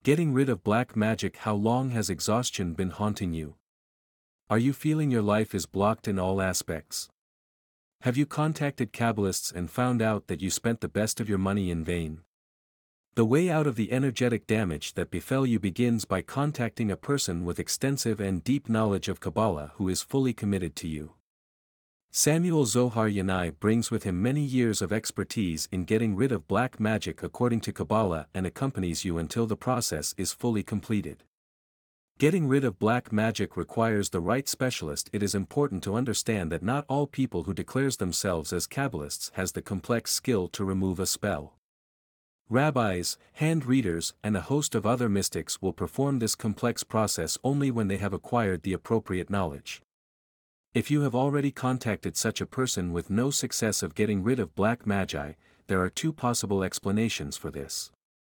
Getting rid of black magic. How long has exhaustion been haunting you? Are you feeling your life is blocked in all aspects? Have you contacted Kabbalists and found out that you spent the best of your money in vain? The way out of the energetic damage that befell you begins by contacting a person with extensive and deep knowledge of Kabbalah who is fully committed to you. Samuel Zohar Yanai brings with him many years of expertise in getting rid of black magic according to Kabbalah and accompanies you until the process is fully completed. Getting rid of black magic requires the right specialist. It is important to understand that not all people who declares themselves as Kabbalists has the complex skill to remove a spell. Rabbis, hand readers, and a host of other mystics will perform this complex process only when they have acquired the appropriate knowledge. If you have already contacted such a person with no success of getting rid of black magi, there are two possible explanations for this.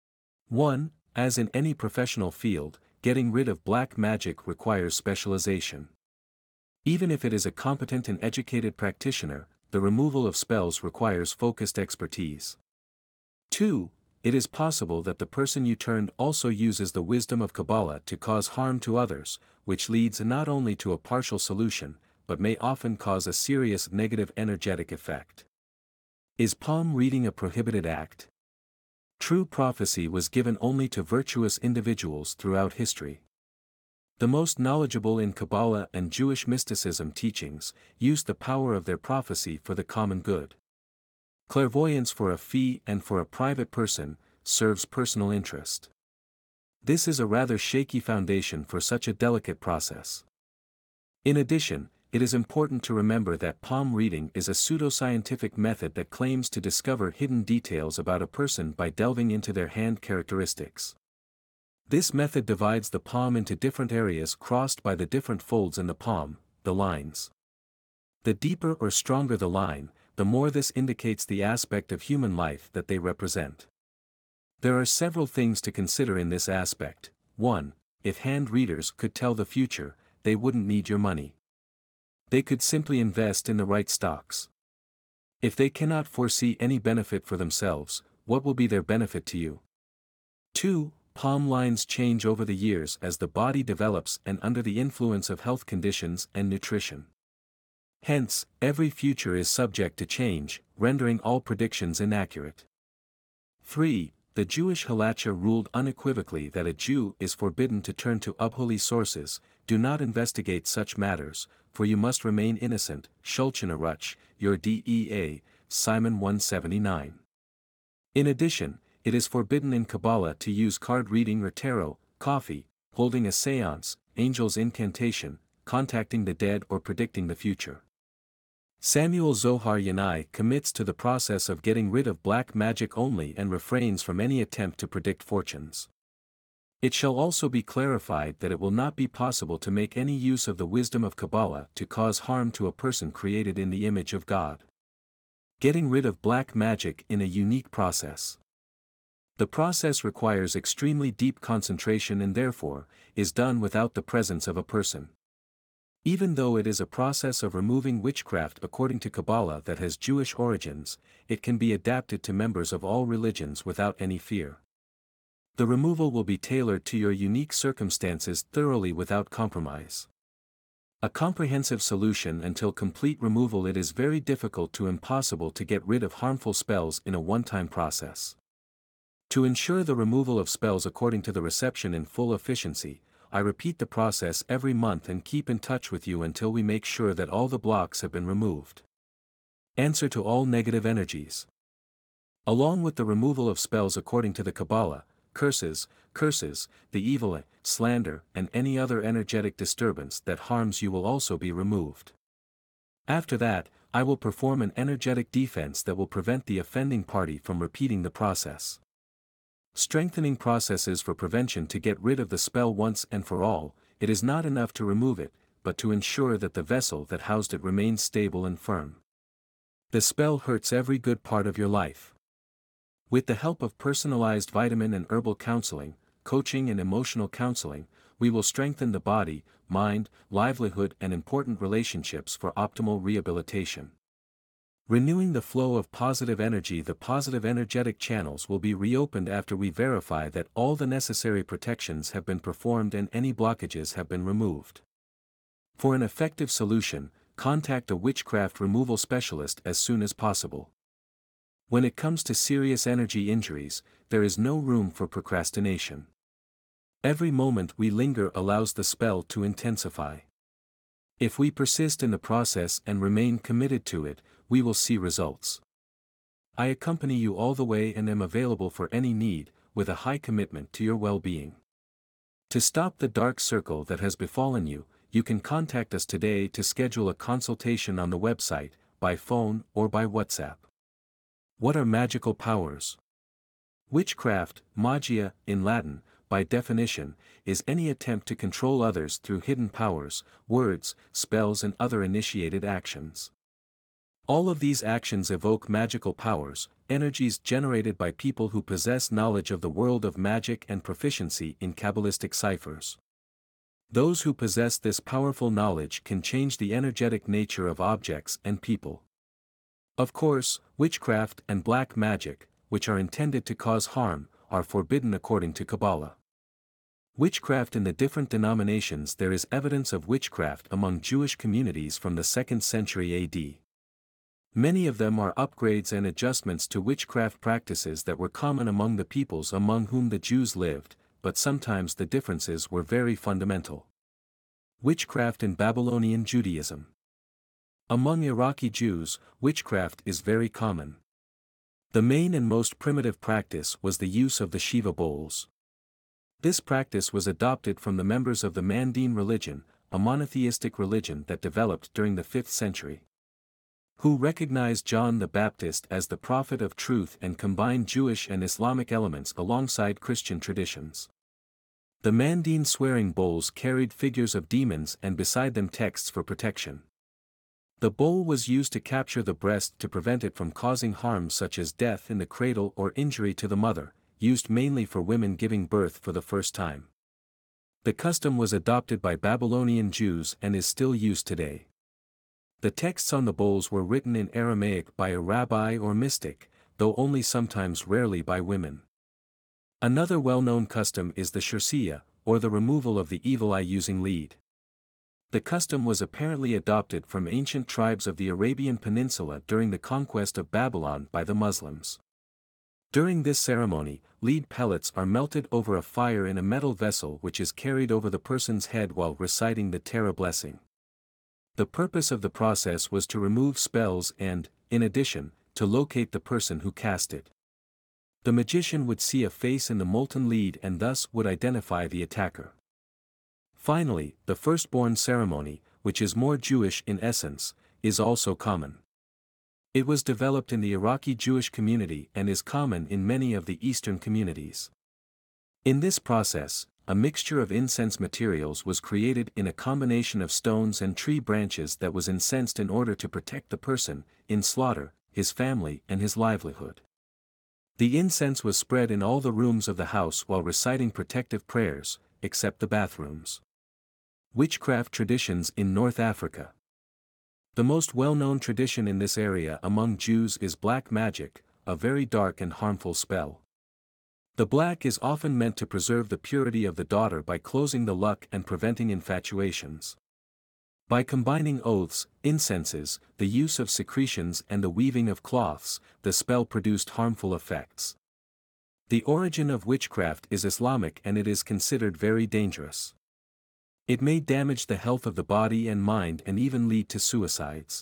1. As in any professional field, getting rid of black magic requires specialization. Even if it is a competent and educated practitioner, the removal of spells requires focused expertise. 2. It is possible that the person you turned also uses the wisdom of Kabbalah to cause harm to others, which leads not only to a partial solution, but may often cause a serious negative energetic effect. Is palm reading a prohibited act? True prophecy was given only to virtuous individuals throughout history. The most knowledgeable in Kabbalah and Jewish mysticism teachings used the power of their prophecy for the common good. Clairvoyance for a fee and for a private person serves personal interest. This is a rather shaky foundation for such a delicate process. In addition, it is important to remember that palm reading is a pseudoscientific method that claims to discover hidden details about a person by delving into their hand characteristics. This method divides the palm into different areas crossed by the different folds in the palm, the lines. The deeper or stronger the line, the more this indicates the aspect of human life that they represent. There are several things to consider in this aspect. 1. If hand readers could tell the future, they wouldn't need your money. They could simply invest in the right stocks. If they cannot foresee any benefit for themselves, what will be their benefit to you? 2. Palm lines change over the years as the body develops and under the influence of health conditions and nutrition. Hence, every future is subject to change, rendering all predictions inaccurate. 3. The Jewish halacha ruled unequivocally that a Jew is forbidden to turn to unholy sources. Do not investigate such matters, for you must remain innocent. Shulchan Aruch, your Dea, Simon 179. In addition, it is forbidden in Kabbalah to use card reading or tarot, coffee, holding a seance, angel's incantation, contacting the dead or predicting the future. Samuel Zohar Yanai commits to the process of getting rid of black magic only and refrains from any attempt to predict fortunes. It shall also be clarified that it will not be possible to make any use of the wisdom of Kabbalah to cause harm to a person created in the image of God. Getting rid of black magic in a unique process. The process requires extremely deep concentration and therefore, is done without the presence of a person. Even though it is a process of removing witchcraft according to Kabbalah that has Jewish origins, it can be adapted to members of all religions without any fear. The removal will be tailored to your unique circumstances thoroughly without compromise. A comprehensive solution until complete removal. It is very difficult to impossible to get rid of harmful spells in a one-time process. To ensure the removal of spells according to the reception in full efficiency, I repeat the process every month and keep in touch with you until we make sure that all the blocks have been removed. Answer to all negative energies. Along with the removal of spells according to the Kabbalah, curses, the evil eye, slander, and any other energetic disturbance that harms you will also be removed. After that, I will perform an energetic defense that will prevent the offending party from repeating the process. Strengthening processes for prevention. To get rid of the spell once and for all, it is not enough to remove it, but to ensure that the vessel that housed it remains stable and firm. The spell hurts every good part of your life. With the help of personalized vitamin and herbal counseling, coaching and emotional counseling, we will strengthen the body, mind, livelihood and important relationships for optimal rehabilitation. Renewing the flow of positive energy. The positive energetic channels will be reopened after we verify that all the necessary protections have been performed and any blockages have been removed. For an effective solution, contact a witchcraft removal specialist as soon as possible. When it comes to serious energy injuries, there is no room for procrastination. Every moment we linger allows the spell to intensify. If we persist in the process and remain committed to it, we will see results. I accompany you all the way and am available for any need, with a high commitment to your well-being. To stop the dark circle that has befallen you, you can contact us today to schedule a consultation on the website, by phone or by WhatsApp. What are magical powers? Witchcraft, magia, in Latin, by definition, is any attempt to control others through hidden powers, words, spells and other initiated actions. All of these actions evoke magical powers, energies generated by people who possess knowledge of the world of magic and proficiency in Kabbalistic ciphers. Those who possess this powerful knowledge can change the energetic nature of objects and people. Of course, witchcraft and black magic, which are intended to cause harm, are forbidden according to Kabbalah. Witchcraft in the different denominations. There is evidence of witchcraft among Jewish communities from the 2nd century AD. Many of them are upgrades and adjustments to witchcraft practices that were common among the peoples among whom the Jews lived, but sometimes the differences were very fundamental. Witchcraft in Babylonian Judaism. Among Iraqi Jews, witchcraft is very common. The main and most primitive practice was the use of the Shiva bowls. This practice was adopted from the members of the Mandean religion, a monotheistic religion that developed during the 5th century. Who recognized John the Baptist as the prophet of truth and combined Jewish and Islamic elements alongside Christian traditions. The Mandean swearing bowls carried figures of demons and beside them texts for protection. The bowl was used to capture the breast to prevent it from causing harm such as death in the cradle or injury to the mother, used mainly for women giving birth for the first time. The custom was adopted by Babylonian Jews and is still used today. The texts on the bowls were written in Aramaic by a rabbi or mystic, though only sometimes rarely by women. Another well-known custom is the shirsiya, or the removal of the evil eye using lead. The custom was apparently adopted from ancient tribes of the Arabian Peninsula during the conquest of Babylon by the Muslims. During this ceremony, lead pellets are melted over a fire in a metal vessel which is carried over the person's head while reciting the Terah blessing. The purpose of the process was to remove spells and, in addition, to locate the person who cast it. The magician would see a face in the molten lead and thus would identify the attacker. Finally, the firstborn ceremony, which is more Jewish in essence, is also common. It was developed in the Iraqi Jewish community and is common in many of the Eastern communities. In this process, a mixture of incense materials was created in a combination of stones and tree branches that was incensed in order to protect the person, in slaughter, his family and his livelihood. The incense was spread in all the rooms of the house while reciting protective prayers, except the bathrooms. Witchcraft traditions in North Africa. The most well-known tradition in this area among Jews is black magic, a very dark and harmful spell. The black is often meant to preserve the purity of the daughter by closing the luck and preventing infatuations. By combining oaths, incenses, the use of secretions and the weaving of cloths, the spell produced harmful effects. The origin of witchcraft is Islamic and it is considered very dangerous. It may damage the health of the body and mind and even lead to suicides.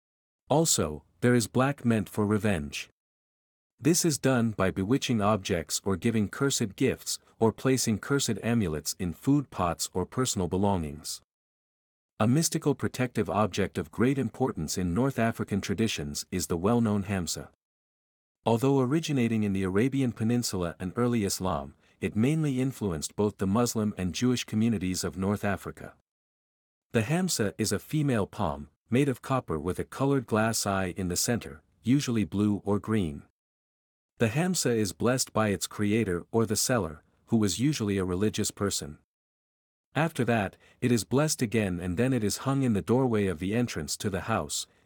Also, there is black meant for revenge. This is done by bewitching objects or giving cursed gifts, or placing cursed amulets in food pots or personal belongings. A mystical protective object of great importance in North African traditions is the well-known Hamsa. Although originating in the Arabian Peninsula and early Islam, it mainly influenced both the Muslim and Jewish communities of North Africa. The Hamsa is a female palm, made of copper with a colored glass eye in the center, usually blue or green. The Hamsa is blessed by its creator or the seller, who was usually a religious person. After that, it is blessed again and then it is hung in the doorway of the entrance to the house,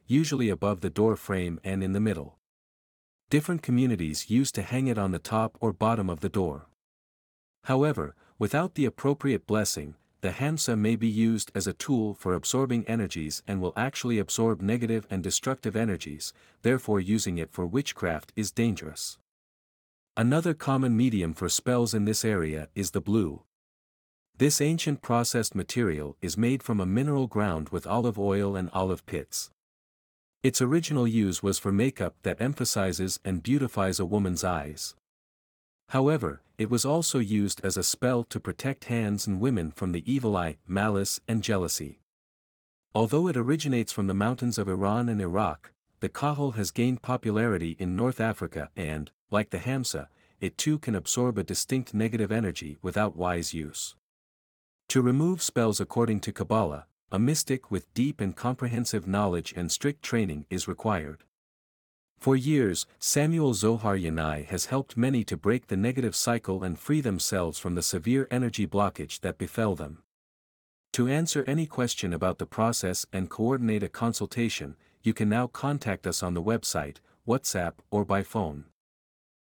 usually above the door frame and in the middle. Different communities used to hang it on the top or bottom of the door. However, without the appropriate blessing, the Hamsa may be used as a tool for absorbing energies and will actually absorb negative and destructive energies, therefore using it for witchcraft is dangerous. Another common medium for spells in this area is the blue. This ancient processed material is made from a mineral ground with olive oil and olive pits. Its original use was for makeup that emphasizes and beautifies a woman's eyes. However, it was also used as a spell to protect hands and women from the evil eye, malice and jealousy. Although it originates from the mountains of Iran and Iraq, the kahol has gained popularity in North Africa and, like the Hamsa, it too can absorb a distinct negative energy without wise use. To remove spells according to Kabbalah, a mystic with deep and comprehensive knowledge and strict training is required. For years, Samuel Zohar Yanai has helped many to break the negative cycle and free themselves from the severe energy blockage that befell them. To answer any question about the process and coordinate a consultation, you can now contact us on the website, WhatsApp, or by phone.